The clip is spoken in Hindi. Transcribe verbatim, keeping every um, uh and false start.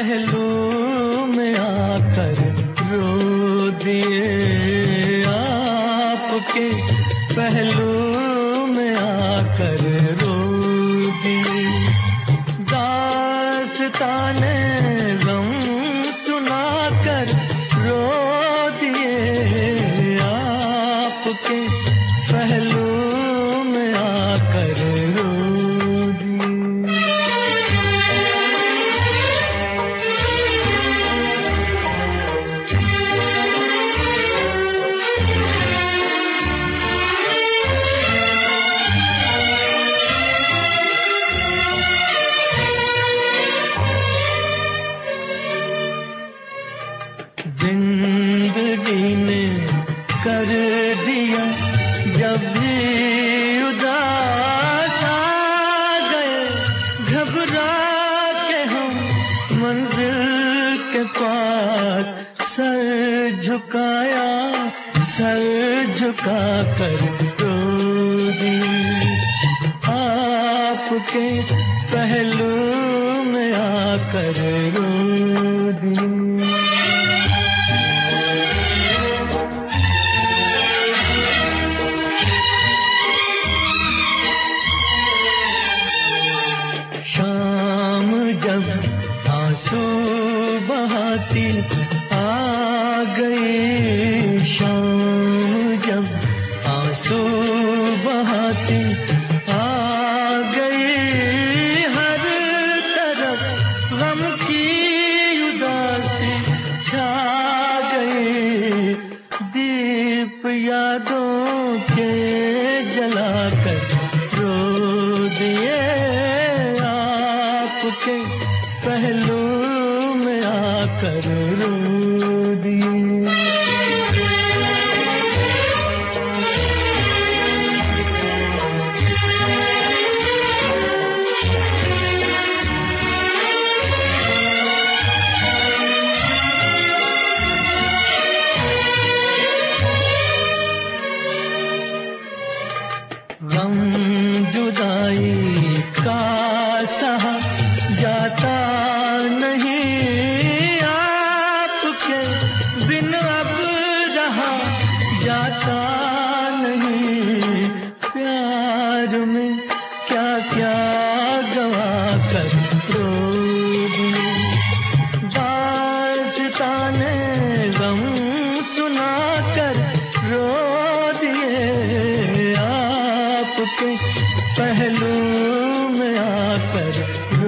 पहलू में आकर रो दिए, आपके पहलू में आकर रो दिए। दास्ताने गम सुनाकर रो दिए, आपके पहलू में आकर रो दिए। जिंदगी ने कर दिया जब भी उदास आ गए, घबरा के हम मंजिल के पास सर झुकाया, सर झुका कर रो दिए, आपके पहलू में आकर रो दिए। शाम जब आंसू बहाती आ गई, शाम जब आंसू बहाती आ गई, हर तरफ गम की उदासी छा गई। दीप यादों के जलाकर रो दिए, आपके पहलू में आकर रो दिए। गम जुदाई का सहा जाता नहीं, आपके बिन अब रहा जाता नहीं। प्यार में क्या क्या गवा कर रो दिए, दास्ताने गम सुना कर रो दिए, आपके पहलू में आकर